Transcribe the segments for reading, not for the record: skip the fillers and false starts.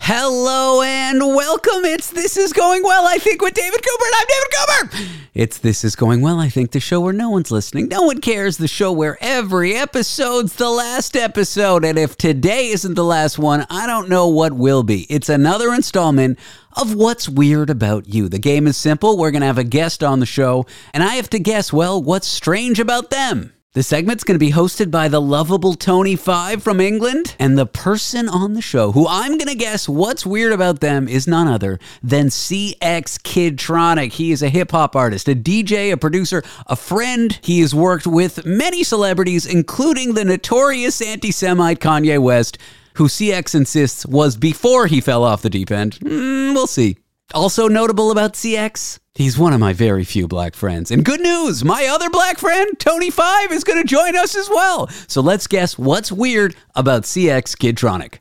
Hello and welcome. It's This Is Going Well, I Think, with David Cooper, and I'm David Cooper. It's This Is Going Well, I Think, the show where no one's listening, no one cares, the show where every episode's the last episode, and if today isn't the last one, I don't know what will be. It's another installment of What's Weird About You. The game is simple. We're going to have a guest on the show, and I have to guess, well, what's strange about them? The segment's going to be hosted by the lovable Tony Five from England, and the person on the show who I'm going to guess what's weird about them is none other than CX Kidtronic. He is a hip-hop artist, a DJ, a producer, a friend. He has worked with many celebrities, including the notorious anti-Semite Kanye West, who CX insists was before he fell off the deep end. We'll see. Also notable about CX, he's one of my very few black friends. And good news, my other black friend, Tony Five, is going to join us as well. So let's guess what's weird about CX Kidtronic.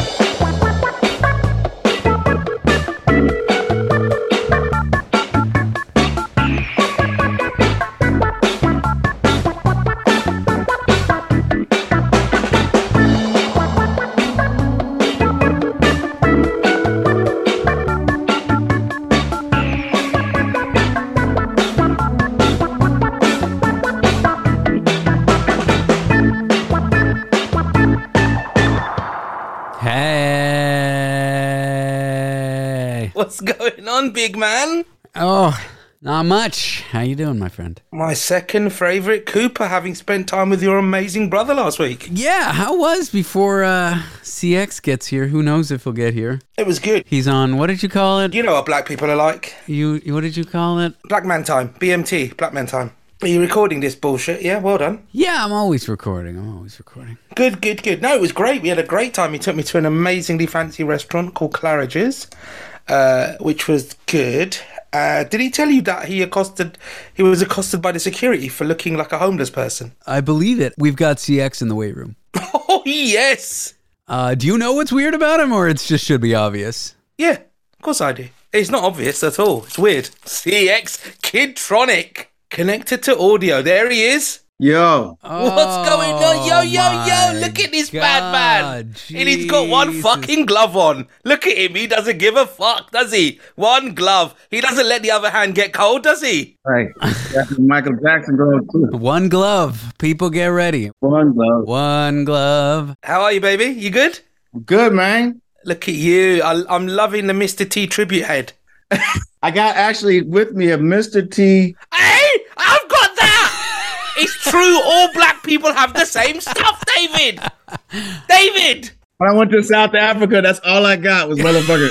What's going on, big man? Oh, not much. How you doing, my friend? My second favourite Cooper, having spent time with your amazing brother last week. Yeah, how was before CX gets here? Who knows if he'll get here? It was good. He's on, what did you call it? You know what black people are like. What did you call it? Black man time. BMT. Black man time. Are you recording this bullshit? Yeah, well done. Yeah, I'm always recording. Good. No, it was great. We had a great time. He took me to an amazingly fancy restaurant called Claridge's, which was good. Did he tell you that he was accosted by the security for looking like a homeless person? I believe it. We've got CX in the weight room. Oh, yes. Do you know what's weird about him, or it just should be obvious? Yeah, of course I do. It's not obvious at all. It's weird. CX Kidtronic. Connected to audio. There he is. Yo. What's going on? Yo. Look at this bad man. Jesus. And he's got one fucking glove on. Look at him. He doesn't give a fuck, does he? One glove. He doesn't let the other hand get cold, does he? Right. That's Michael Jackson glove too. One glove. People get ready. One glove. One glove. How are you, baby? You good? Good, man. Look at you. I'm loving the Mr. T tribute head. I got actually with me a Mr. T. Hey, I've got that. It's true. All black people have the same stuff, David. When I went to South Africa, that's all I got was motherfucker.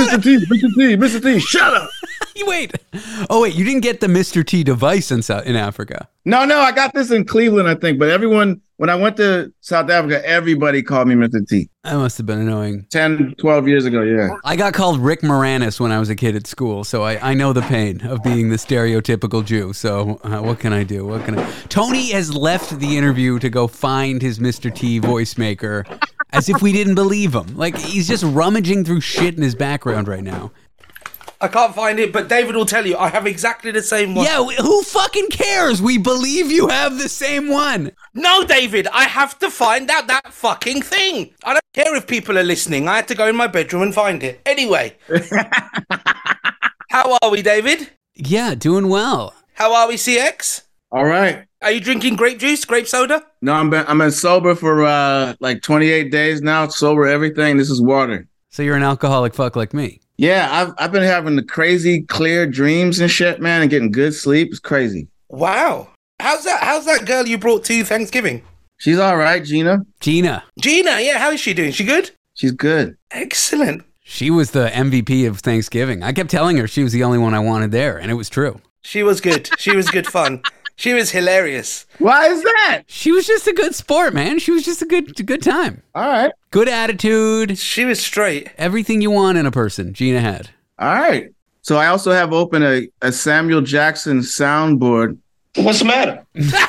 Mr. T, shut up. Wait. You didn't get the Mr. T device in Africa. No, I got this in Cleveland, I think. But everyone, when I went to South Africa, everybody called me Mr. T. That must have been annoying. 10, 12 years ago, yeah. I got called Rick Moranis when I was a kid at school, so I know the pain of being the stereotypical Jew. So what can I do? Tony has left the interview to go find his Mr. T voice maker as if we didn't believe him. Like, he's just rummaging through shit in his background right now. I can't find it, but David will tell you I have exactly the same one. Yeah, who fucking cares? We believe you have the same one. No, David, I have to find out that fucking thing. I don't care if people are listening. I had to go in my bedroom and find it. Anyway. How are we, David? Yeah, doing well. How are we, CX? All right. Are you drinking grape juice, grape soda? No, I'm been sober for like 28 days now. Sober everything. This is water. So you're an alcoholic fuck like me. Yeah, I've been having the crazy clear dreams and shit, man, and getting good sleep. It's crazy. Wow. How's that girl you brought to Thanksgiving? She's all right, Gina, yeah, how is she doing? She good? She's good. Excellent. She was the MVP of Thanksgiving. I kept telling her she was the only one I wanted there, and it was true. She was good. She was good fun. She was hilarious. Why is that? She was just a good sport, man. She was just a good time. All right. Good attitude. She was straight. Everything you want in a person, Gina had. All right. So I also have open a Samuel Jackson soundboard. What's the matter?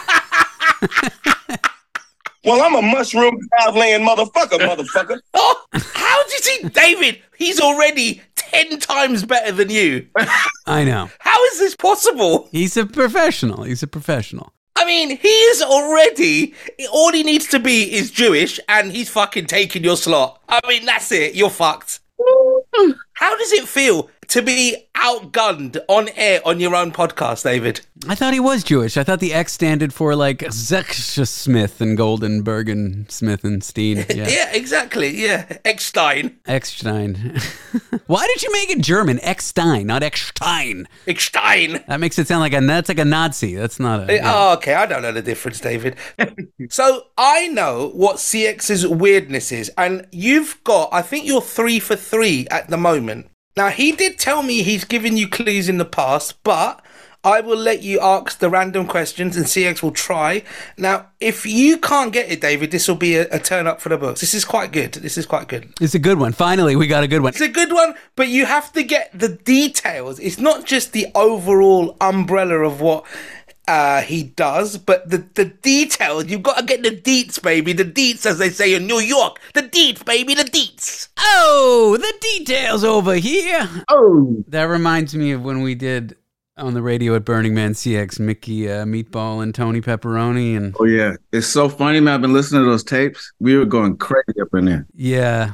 Well, I'm a mushroom cloud laying motherfucker. Oh, how did he, David? He's already 10 times better than you. I know. How is this possible? He's a professional. I mean, he is already, all he needs to be is Jewish, and he's fucking taking your slot. I mean, that's it. You're fucked. How does it feel to be outgunned on air on your own podcast, David? I thought he was Jewish. I thought the X standed for like Zech Smith and Goldenberg Smith and Steen. Yeah, exactly. Yeah, Eckstein. Eckstein. Why did you make it German? Eckstein, not Eckstein. Eckstein. That makes it sound like that's like a Nazi. That's not a. Oh, okay. I don't know the difference, David. So I know what CX's weirdness is, and you've got, I think you're 3 for 3 at the moment. Now, he did tell me he's given you clues in the past, but I will let you ask the random questions and CX will try. Now, if you can't get it, David, this will be a turn up for the books. This is quite good. It's a good one. Finally, we got a good one. It's a good one, but you have to get the details. It's not just the overall umbrella of what he does, but the details. You've got to get the deets, baby. The deets, as they say in New York. The deets, baby, the deets. Oh, the details over here. Oh, That reminds me of when we did on the radio at Burning Man CX, Mickey Meatball and Tony Pepperoni. And oh yeah. It's so funny, man. I've been listening to those tapes. We were going crazy up in there. yeah.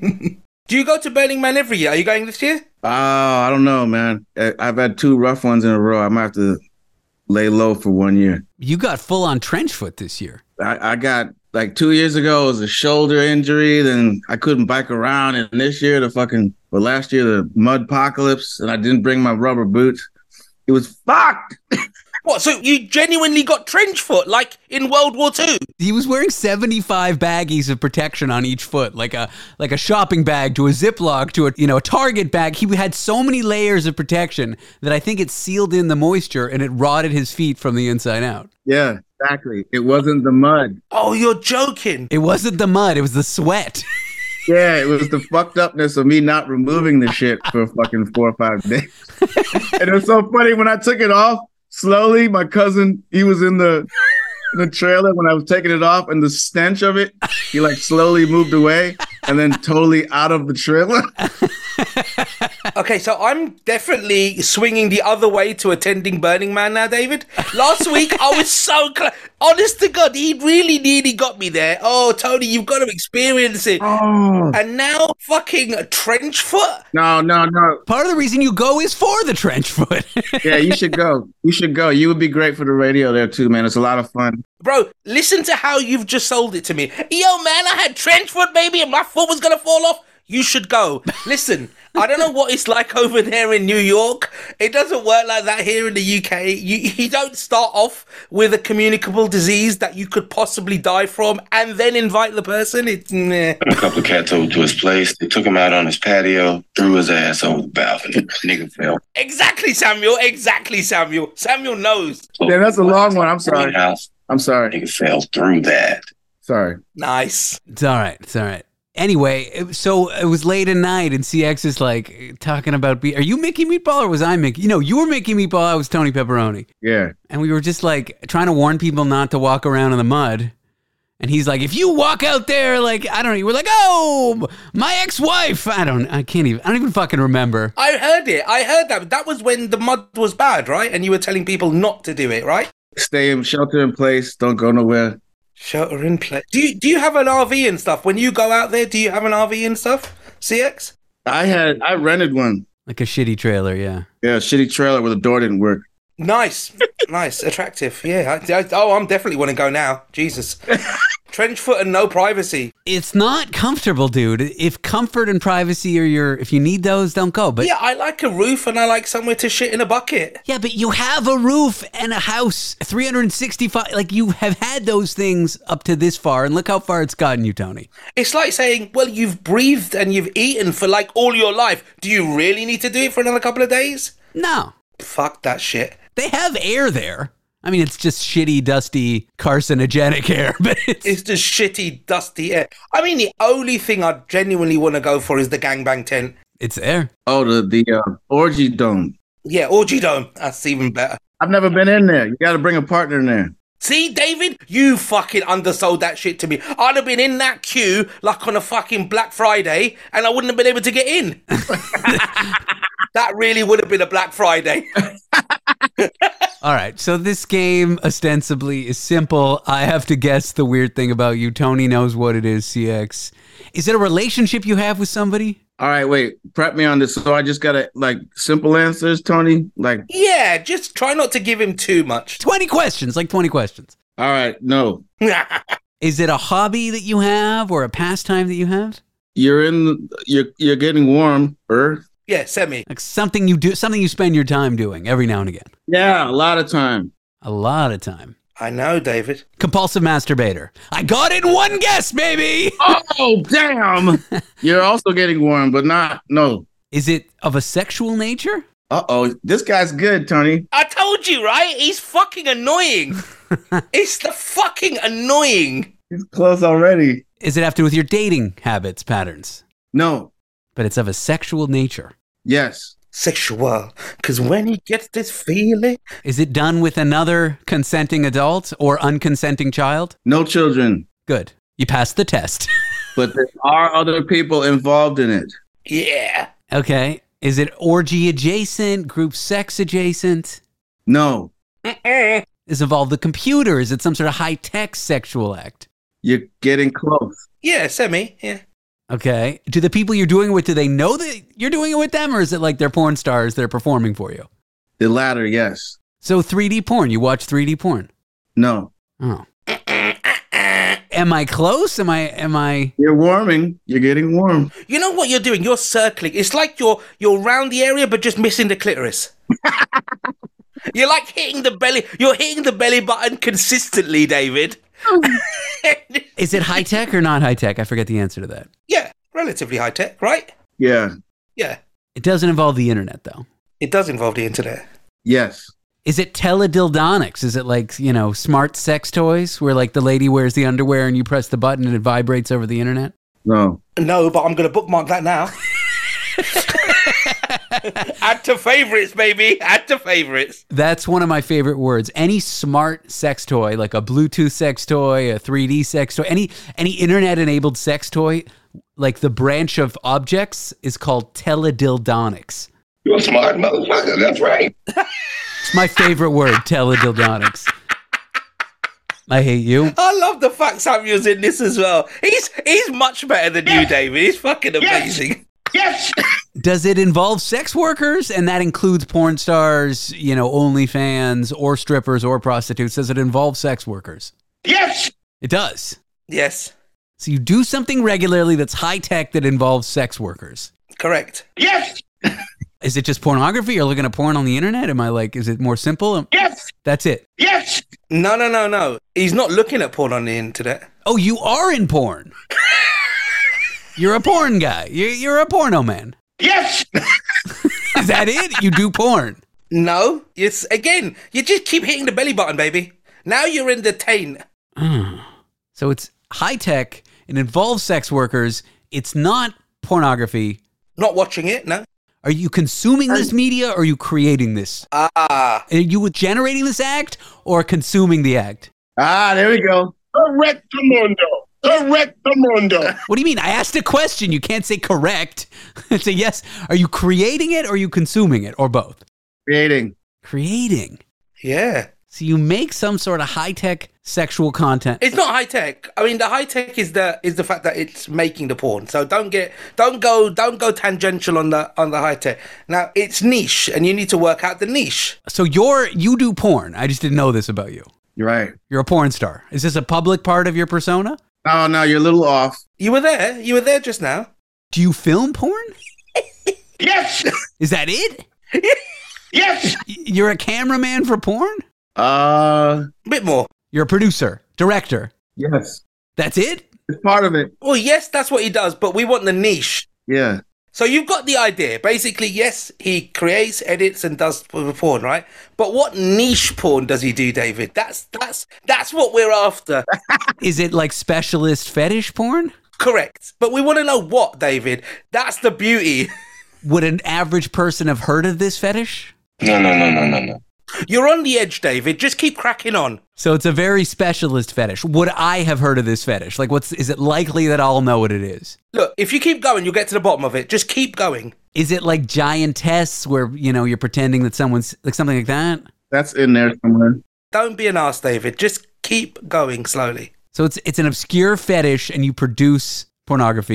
Do you go to Burning Man every year? Are you going this year? Oh, I don't know, man. I've had 2 rough ones in a row. I might have to lay low for 1 year. You got full on trench foot this year. I got like 2 years ago, it was a shoulder injury. Then I couldn't bike around. And this year, last year, the mud apocalypse, and I didn't bring my rubber boots. It was fucked. What, so you genuinely got trench foot, like in World War II? He was wearing 75 baggies of protection on each foot, like a shopping bag to a Ziploc to a Target bag. He had so many layers of protection that I think it sealed in the moisture and it rotted his feet from the inside out. Yeah, exactly. It wasn't the mud. Oh, you're joking. It wasn't the mud, it was the sweat. Yeah, it was the fucked upness of me not removing the shit for fucking 4 or 5 days. And it was so funny when I took it off, slowly, my cousin, he was in the trailer when I was taking it off, and the stench of it, he like slowly moved away and then totally out of the trailer. Okay, so I'm definitely swinging the other way to attending Burning Man now, David. Last week, I was so close. Honest to God, he really nearly got me there. Oh, Tony, you've got to experience it. Oh. And now, fucking trench foot? No. Part of the reason you go is for the trench foot. Yeah, you should go. You would be great for the radio there too, man. It's a lot of fun. Bro, listen to how you've just sold it to me. Yo, man, I had trench foot, baby, and my foot was going to fall off. You should go. Listen, I don't know what it's like over there in New York. It doesn't work like that here in the UK. You don't start off with a communicable disease that you could possibly die from and then invite the person. It's meh. A couple of cats over to his place. They took him out on his patio, threw his ass over the balcony. Nigga fell. Exactly, Samuel. Samuel knows. Yeah, that's a long one. I'm sorry. Greenhouse. I'm sorry. Nigga fell through that. Sorry. Nice. It's all right. Anyway, so it was late at night, and CX is like talking about, are you Mickey Meatball or was I Mickey? You were Mickey Meatball, I was Tony Pepperoni. Yeah. And we were just like trying to warn people not to walk around in the mud. And he's like, if you walk out there, like, I don't know, you were like, oh, my ex-wife. I don't even fucking remember. I heard it. I heard that. That was when the mud was bad, right? And you were telling people not to do it, right? Shelter in place. Don't go nowhere. Shelter in place. Do you have an RV and stuff? When you go out there, do you have an RV and stuff? CX? I rented one. Like a shitty trailer, yeah. Yeah, a shitty trailer where the door didn't work. Nice. Attractive. Yeah. I'm definitely want to go now. Jesus. Trench foot and no privacy. It's not comfortable, dude. If comfort and privacy are if you need those, don't go. But yeah, I like a roof and I like somewhere to shit in a bucket. Yeah, but you have a roof and a house, 365. Like, you have had those things up to this far, and look how far it's gotten you, Tony. It's like saying, well, you've breathed and you've eaten for like all your life. Do you really need to do it for another couple of days? No. Fuck that shit. They have air there. I mean, it's just shitty, dusty, carcinogenic air, but it's just shitty, dusty air. I mean, the only thing I genuinely want to go for is the gangbang tent. It's there. Oh, the orgy dome. Yeah, orgy dome. That's even better. I've never been in there. You got to bring a partner in there. See, David, you fucking undersold that shit to me. I'd have been in that queue like on a fucking Black Friday, and I wouldn't have been able to get in. That really would have been a Black Friday. All right, so this game ostensibly is simple. I have to guess the weird thing about you. Tony knows what it is, CX. Is it a relationship you have with somebody? All right, wait. Prep me on this. So I just gotta like simple answers, Tony. Like, Yeah, just try not to give him too much. 20 questions, like 20 questions. all right, no. Is it a hobby that you have or a pastime that you have? You're getting warm, Earth. Yeah, semi. Like something you do, something you spend your time doing every now and again. Yeah, a lot of time. A lot of time. I know, David. Compulsive masturbator. I got in one guess, baby. Oh, damn. You're also getting warm, but no. Is it of a sexual nature? Uh-oh. This guy's good, Tony. I told you, right? He's fucking annoying. It's the fucking annoying. He's close already. Is it have to do with your dating habits, patterns? No. But it's of a sexual nature. Yes. Sexual. Because when he gets this feeling. Is it done with another consenting adult or unconsenting child? No children. Good. You passed the test. But there are other people involved in it. Yeah. Okay. Is it orgy adjacent, group sex adjacent? No. Mm-mm. Is it involved the computer? Is it some sort of high-tech sexual act? You're getting close. Yeah, semi. Yeah. Okay. Do the people you're doing it with, do they know that you're doing it with them? Or is it like they're porn stars that are performing for you? The latter, yes. So 3D porn, you watch 3D porn? No. Oh. Am I close? Am I? You're warming. You're getting warm. You know what you're doing? You're circling. It's like you're around the area, but just missing the clitoris. You're like hitting the belly. You're hitting the belly button consistently, David. Is it high tech or not high tech? I forget the answer to that. Yeah, relatively high tech, right? Yeah. Yeah. It doesn't involve the internet, though. It does involve the internet. Yes. Is it teledildonics? Is it like, smart sex toys where like the lady wears the underwear and you press the button and it vibrates over the internet? No. No, but I'm going to bookmark that now. Add to favorites, baby. Add to favorites. That's one of my favorite words. Any smart sex toy, like a Bluetooth sex toy, a 3D sex toy, any internet-enabled sex toy, like the branch of objects is called teledildonics. You're a smart motherfucker. That's right. It's my favorite word, teledildonics. I hate you. I love the fact Samuel's in this as well. He's much better than you, David. He's fucking amazing. Yes. Does it involve sex workers? And that includes porn stars, OnlyFans, or strippers, or prostitutes. Does it involve sex workers? Yes. It does. Yes, So you do something regularly that's high tech that involves sex workers. correct. Yes. Is it just pornography? You're looking at porn on the internet? Am I like, is it more simple? Yes. That's it. Yes. No. He's not looking at porn on the internet. Oh, you are in porn. You're a porn guy. You're a porno man. Yes. Is that it? You do porn. No. It's, again, you just keep hitting the belly button, baby. Now you're in the taint. So it's high tech. It involves sex workers. It's not pornography. Not watching it, no. Are you consuming this media or are you creating this? Ah. Are you generating this act or consuming the act? Ah, there we go. Correctamundo. Correctamundo. What do you mean? I asked a question. You can't say correct. It's a yes. Are you creating it or are you consuming it or both? Creating. Creating. Yeah. So you make some sort of high-tech sexual content. It's not high tech. I mean, the high tech is the fact that it's making the porn. So don't go tangential on the high tech. Now it's niche, and you need to work out the niche. So you do porn. I just didn't know this about you. You're right. You're a porn star. Is this a public part of your persona? Oh, no, you're a little off. You were there. You were there just now. Do you film porn? Yes. Is that it? Yes. You're a cameraman for porn? A bit more. You're a producer, director. Yes. That's it? It's part of it. Well, yes, that's what he does, but we want the niche. Yeah. So you've got the idea. Basically, yes, he creates, edits, and does porn, right? But what niche porn does he do, David? That's what we're after. Is it like specialist fetish porn? Correct. But we want to know what, David. That's the beauty. Would an average person have heard of this fetish? No. You're on the edge, David. Just keep cracking on. So it's a very specialist fetish. Would I have heard of this fetish? Like, is it likely that I'll know what it is? Look, if you keep going, you'll get to the bottom of it. Just keep going. Is it like giantess where, you're pretending that someone's like something like that? That's in there somewhere. Don't be an ass, David. Just keep going slowly. So it's an obscure fetish and you produce pornography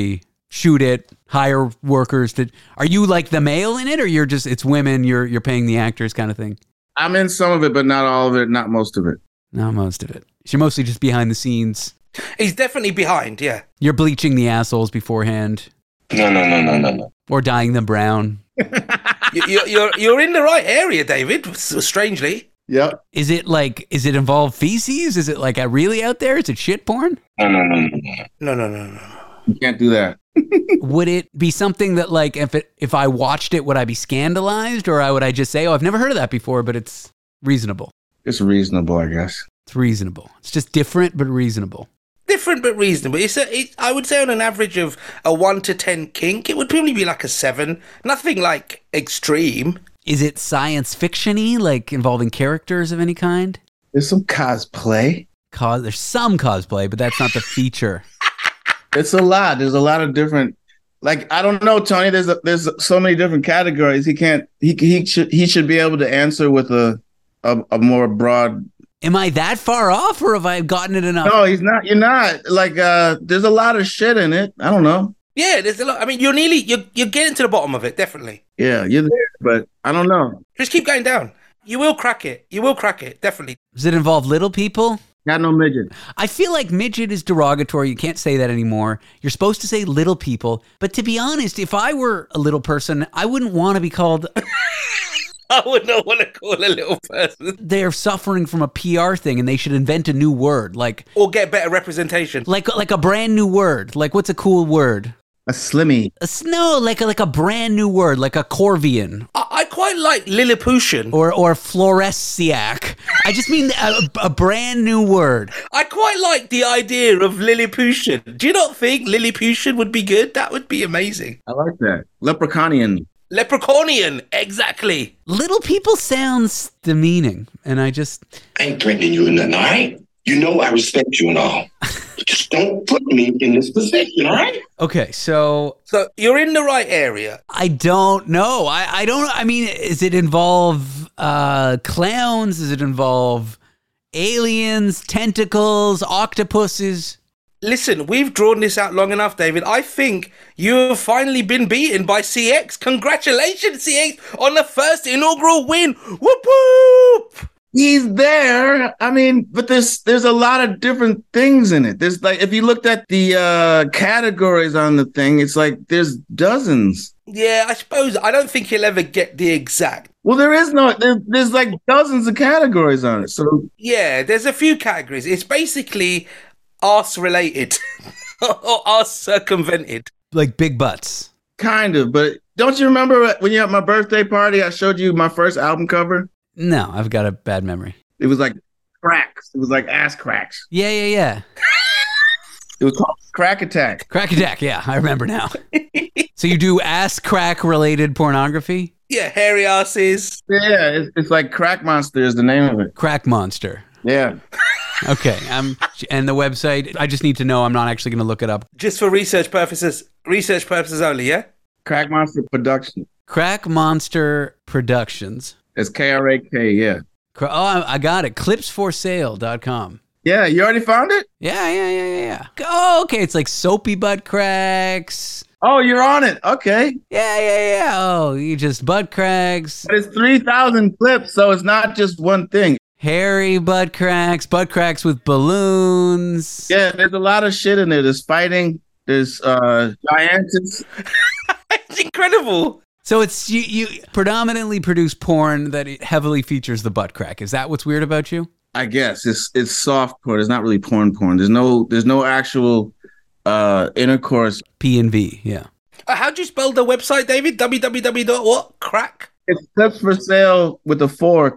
shoot it, hire workers to. Are you like the male in it, or you're just it's women? You're paying the actors kind of thing. I'm in some of it, but not all of it. Not most of it. Not most of it. So you're mostly just behind the scenes. He's definitely behind, yeah. You're bleaching the assholes beforehand. No. Or dyeing them brown. You're in the right area, David, strangely. Yep. Is it involve feces? Is it like really out there? Is it shit porn? No. You can't do that. Would it be something that like if I watched it, would I be scandalized, or would I just say, oh, I've never heard of that before, but it's reasonable? It's reasonable, I guess. It's reasonable. It's just different, but reasonable. Different but reasonable. I would say on an average of a 1 to 10 kink, it would probably be like a 7. Nothing like extreme. Is it science fiction-y, like involving characters of any kind? There's some cosplay. There's some cosplay, but that's not the feature. It's a lot. There's a lot of different. Like, I don't know, Tony. There's so many different categories. He should be able to answer with a more broad. Am I that far off, or have I gotten it enough? No, he's not. You're not. Like, there's a lot of shit in it. I don't know. Yeah, there's a lot. I mean, you're getting to the bottom of it, definitely. Yeah, you're there, but I don't know. Just keep going down. You will crack it. Definitely. Does it involve little people? Got no midget. I feel like midget is derogatory. You can't say that anymore. You're supposed to say little people. But to be honest, if I were a little person, I wouldn't want to be called... I would not want to call a little person. They're suffering from a PR thing, and they should invent a new word, or get better representation, like a brand new word. Like, what's a cool word? A slimmy. Like a brand new word, like a Corvian. I quite like Lilliputian. Or Floresiac. I just mean a brand new word. I quite like the idea of Lilliputian. Do you not think Lilliputian would be good? That would be amazing. I like that. Leprechaunian. Leprechaunian, exactly. Little people sounds demeaning, and I ain't threatening you or nothing, all right? You know I respect you and all. But just don't put me in this position, all right? Okay, so you're in the right area. I don't know. I don't. I mean, does it involve clowns? Does it involve aliens, tentacles, octopuses? Listen, we've drawn this out long enough, David. I think you have finally been beaten by CX. Congratulations, CX, on the first inaugural win. Whoop whoop! He's there. I mean, but there's a lot of different things in it. There's like, if you looked at the categories on the thing, it's like there's dozens. Yeah, I suppose. I don't think he'll ever get the exact. Well, there's like dozens of categories on it. So yeah, there's a few categories. It's basically arse related or arse circumvented. Like big butts. Kind of, but don't you remember when you had my birthday party, I showed you my first album cover? No, I've got a bad memory. It was like cracks. It was like ass cracks. Yeah. It was called Crack Attack. Crack Attack, yeah, I remember now. So you do ass crack related pornography? Yeah, hairy asses. Yeah, it's like Crack Monster is the name of it. Crack Monster. Yeah. Okay, and the website, I just need to know. I'm not actually going to look it up. Just for research purposes only, yeah? Crack Monster Productions. Crack Monster Productions. It's KRAK, yeah. Oh, I got it. Clipsforsale.com. Yeah, you already found it? Yeah. Oh, okay, it's like soapy butt cracks. Oh, you're on it. Okay. Yeah. Oh, you just butt cracks. But it's 3,000 clips, so it's not just one thing. Hairy butt cracks with balloons. Yeah, there's a lot of shit in there. There's fighting. There's giants. It's incredible. So it's you predominantly produce porn that heavily features the butt crack. Is that what's weird about you? I guess it's soft porn. It's not really porn. There's no actual intercourse. P&V, yeah. How'd you spell the website, David? www.what? Crack? It's Clips for Sale with a 4,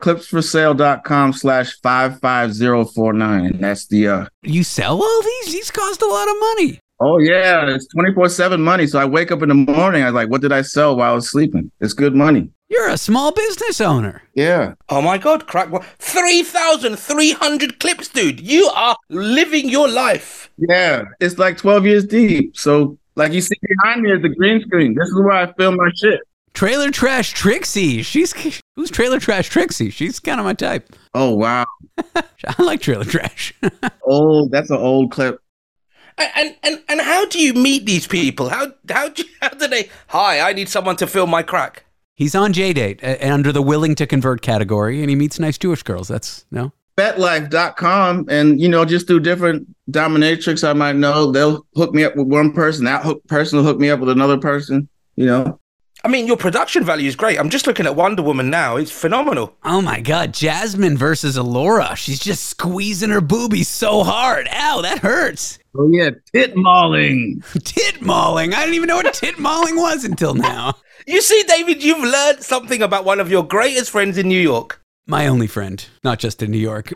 clipsforsale.com/55049. That's the You sell all these? These cost a lot of money. Oh yeah, it's 24/7 money. So I wake up in the morning, I was like, what did I sell while I was sleeping? It's good money. You're a small business owner. Yeah. Oh my God, Crack. 3,300 clips, dude. You are living your life. Yeah, it's like 12 years deep. So like you see behind me is the green screen. This is where I film my shit. Trailer Trash Trixie. Who's Trailer Trash Trixie? She's kind of my type. Oh, wow. I like Trailer Trash. That's an old clip. And how do you meet these people? How do they? Hi, I need someone to fill my crack. He's on JDate under the willing to convert category, and he meets nice Jewish girls. That's no. Betlife.com, and just through different dominatrix I might know, they'll hook me up with one person. Person will hook me up with another person. I mean, your production value is great. I'm just looking at Wonder Woman now. It's phenomenal. Oh my God, Jasmine versus Allura. She's just squeezing her boobies so hard. Ow, that hurts. Oh yeah, tit mauling. Tit mauling. I didn't even know what tit mauling was until now. You see, David, you've learned something about one of your greatest friends in New York. My only friend, not just in New York.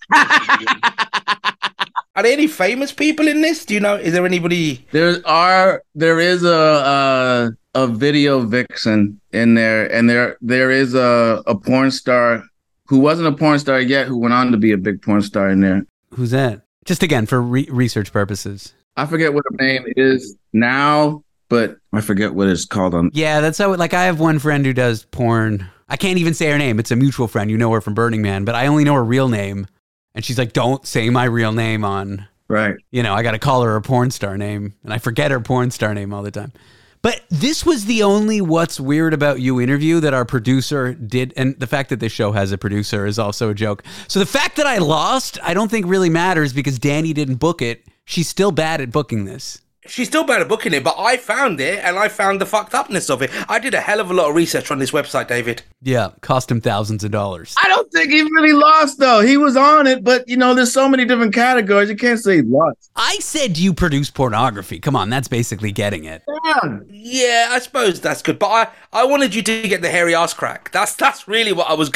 Are there any famous people in this? Do you know? Is there anybody? There is a video vixen in there, and there is a porn star who wasn't a porn star yet, who went on to be a big porn star in there. Who's that? Just again for research purposes. I forget what her name is now, but I forget what it's called on. Yeah, that's how. Like, I have one friend who does porn. I can't even say her name. It's a mutual friend. You know her from Burning Man, but I only know her real name. And she's like, don't say my real name on. Right. I got to call her a porn star name. And I forget her porn star name all the time. But this was the only What's Weird About You interview that our producer did. And the fact that this show has a producer is also a joke. So the fact that I lost, I don't think really matters because Danny didn't book it. She's still bad at booking this. She's still bad at booking it, but I found it, and I found the fucked upness of it. I did a hell of a lot of research on this website, David. Yeah, cost him thousands of dollars. I don't think he really lost, though. He was on it, but, there's so many different categories. You can't say he lost. I said you produce pornography. Come on, that's basically getting it. Yeah, I suppose that's good, but I wanted you to get the hairy ass crack. That's really what I was...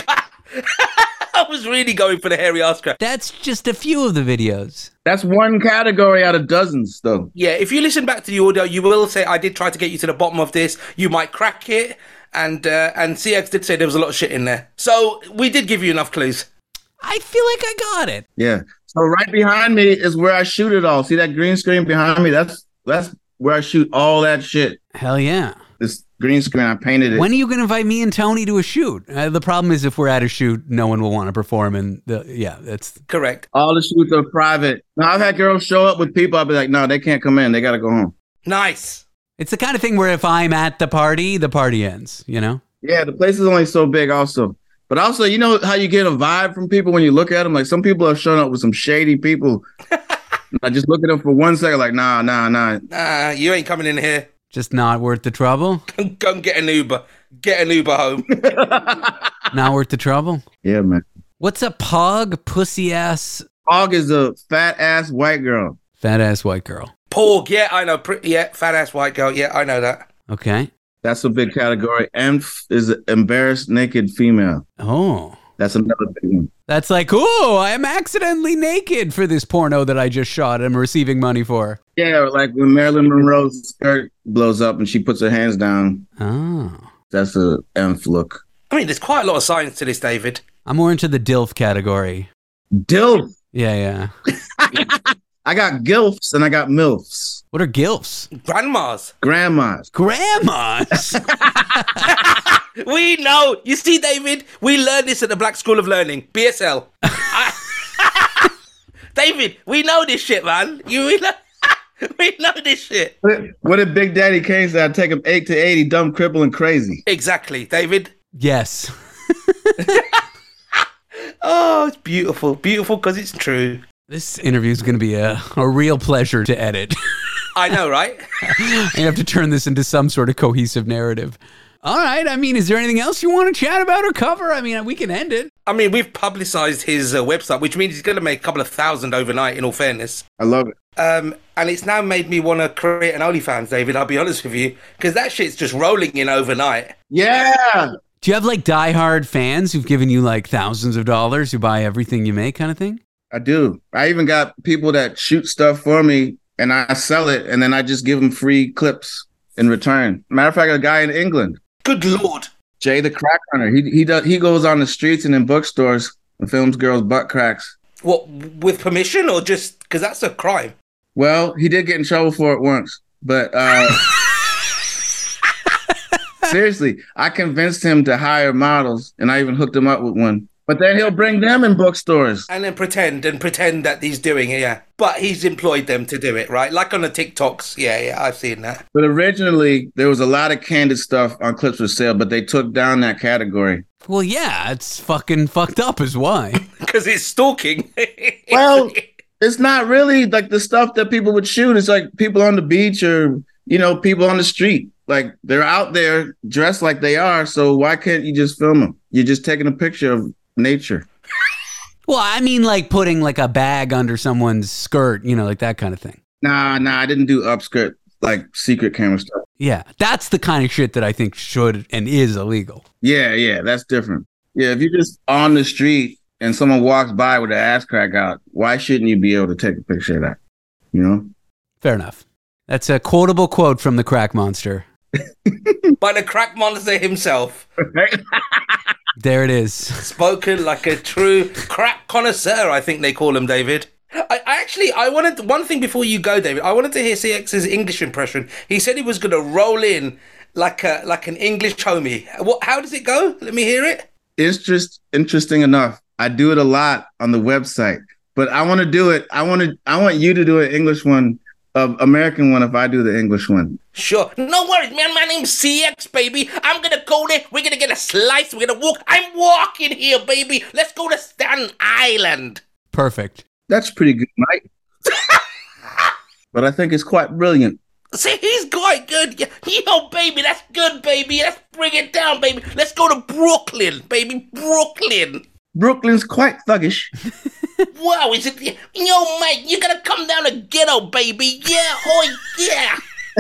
I was really going for the hairy ass crack. That's just a few of the videos. That's one category out of dozens, though. Yeah, if you listen back to the audio, you will say, I did try to get you to the bottom of this. You might crack it. And CX did say there was a lot of shit in there. So we did give you enough clues. I feel like I got it. Yeah. So right behind me is where I shoot it all. See that green screen behind me? That's where I shoot all that shit. Hell yeah. This green screen, I painted it. When are you going to invite me and Tony to a shoot? The problem is if we're at a shoot, no one will want to perform. And that's correct. All the shoots are private. Now, I've had girls show up with people. I'll be like, no, they can't come in. They got to go home. Nice. It's the kind of thing where if I'm at the party ends, Yeah, the place is only so big also. But also, you know how you get a vibe from people when you look at them? Like some people are showing up with some shady people. I just look at them for 1 second like, nah. Nah, you ain't coming in here. Just not worth the trouble? Go and get an Uber. Get an Uber home. Not worth the trouble? Yeah, man. What's a pog, pussy ass? Pog is a fat ass white girl. Fat ass white girl. Pog, yeah, I know. Fat ass white girl. Yeah, I know that. Okay. That's a big category. Emph is embarrassed naked female. Oh. That's another big one. That's like, oh, I'm accidentally naked for this porno that I just shot and I'm receiving money for. Yeah, like when Marilyn Monroe's skirt blows up and she puts her hands down. Oh. That's a emph look. I mean, there's quite a lot of science to this, David. I'm more into the DILF category. DILF? Yeah. I got GILFs and I got MILFs. What are GILFs? Grandmas. Grandmas. We know. You see, David, we learned this at the Black School of Learning, BSL. David, we know this shit, man. We know this shit. What did Big Daddy Kane say? I take him 8 to 80, dumb, cripple, and crazy. Exactly, David. Yes. Oh, it's beautiful. Beautiful because it's true. This interview is going to be a real pleasure to edit. I know, right? I have to turn this into some sort of cohesive narrative. All right. I mean, is there anything else you want to chat about or cover? I mean, we can end it. I mean, we've publicized his website, which means he's going to make a couple of thousand overnight, in all fairness. I love it. And it's now made me want to create an OnlyFans, David, I'll be honest with you, because that shit's just rolling in overnight. Yeah. Do you have like diehard fans who've given you like thousands of dollars who buy everything you make kind of thing? I do. I even got people that shoot stuff for me and I sell it and then I just give them free clips in return. Matter of fact, a guy in England. Good Lord. Jay the Crack Hunter. He goes on the streets and in bookstores and films girls' butt cracks. What, with permission or just because that's a crime? Well, he did get in trouble for it once, but seriously, I convinced him to hire models and I even hooked him up with one. But then he'll bring them in bookstores. And then pretend that he's doing it, yeah. But he's employed them to do it, right? Like on the TikToks. Yeah, I've seen that. But originally, there was a lot of candid stuff on Clips for Sale, but they took down that category. Well, yeah, it's fucking fucked up is why. Because it's stalking. Well, it's not really like the stuff that people would shoot. It's like people on the beach or, people on the street. Like they're out there dressed like they are. So why can't you just film them? You're just taking a picture of nature. Well, I mean, like putting like a bag under someone's skirt, like that kind of thing. Nah, I didn't do upskirt, like secret camera stuff. Yeah, that's the kind of shit that I think should and is illegal. Yeah, that's different. Yeah, if you're just on the street and someone walks by with an ass crack out, why shouldn't you be able to take a picture of that? Fair enough. That's a quotable quote from the Crack Monster. By the Crack Monster himself. There it is. Spoken like a true crack connoisseur, I think they call him, David. I wanted one thing before you go, David. I wanted to hear CX's English impression. He said he was going to roll in like an English homie. How does it go? Let me hear it. It's interesting enough. I do it a lot on the website, but I want to do it. I want you to do an English one, American one. If I do the English one. Sure. No worries, man. My name's CX, baby. I'm going to go there. We're going to get a slice. We're going to walk. I'm walking here, baby. Let's go to Staten Island. Perfect. That's pretty good, Mike. But I think it's quite brilliant. See, he's quite good. Yo, baby, that's good, baby. Let's bring it down, baby. Let's go to Brooklyn, baby. Brooklyn. Brooklyn's quite thuggish. Wow, is it? Yo, Mike, you gotta come down to ghetto, baby. Yeah, oh, yeah.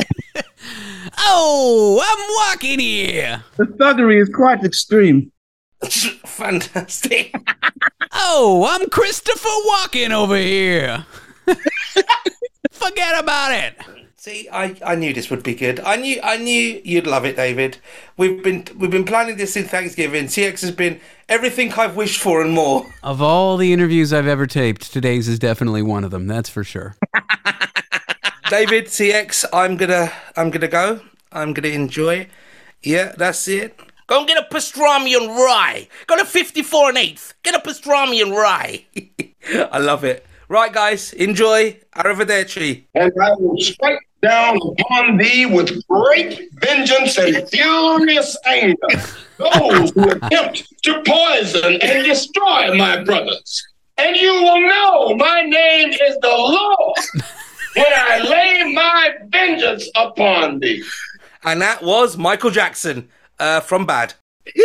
Oh, I'm walking here. The thuggery is quite extreme. Fantastic. Oh, I'm Christopher Walken over here. Forget about it. See, I knew this would be good. I knew you'd love it, David. We've been planning this since Thanksgiving. CX has been everything I've wished for and more. Of all the interviews I've ever taped, today's is definitely one of them. That's for sure. David, CX, I'm gonna go. I'm gonna enjoy. Yeah, that's it. Go and get a pastrami and rye. Go to 54 and 8th. Get a pastrami and rye. I love it. Right, guys, enjoy. Arrivederci. And I will strike down upon thee with great vengeance and furious anger those who attempt to poison and destroy my brothers. And you will know my name is the Lord when I lay my vengeance upon thee. And that was Michael Jackson from Bad.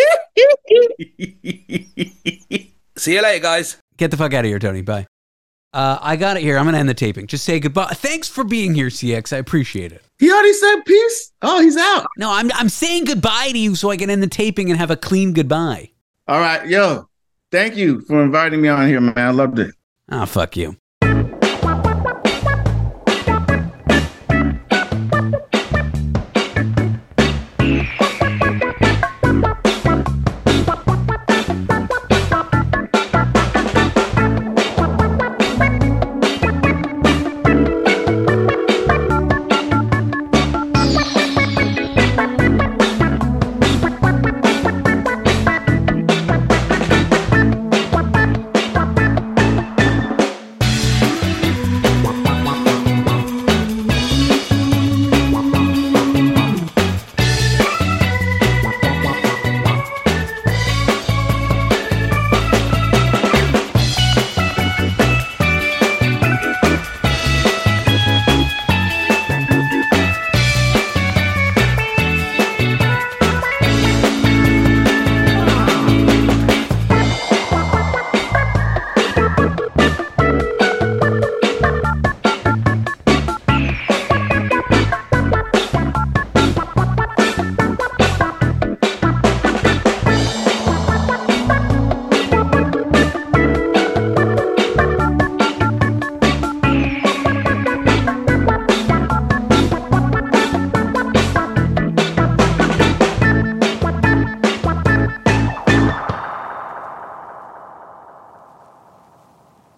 See you later, guys. Get the fuck out of here, Tony. Bye. I got it here. I'm going to end the taping. Just say goodbye. Thanks for being here, CX. I appreciate it. He already said peace? Oh, he's out. No, I'm saying goodbye to you so I can end the taping and have a clean goodbye. All right. Yo, thank you for inviting me on here, man. I loved it. Ah, fuck you.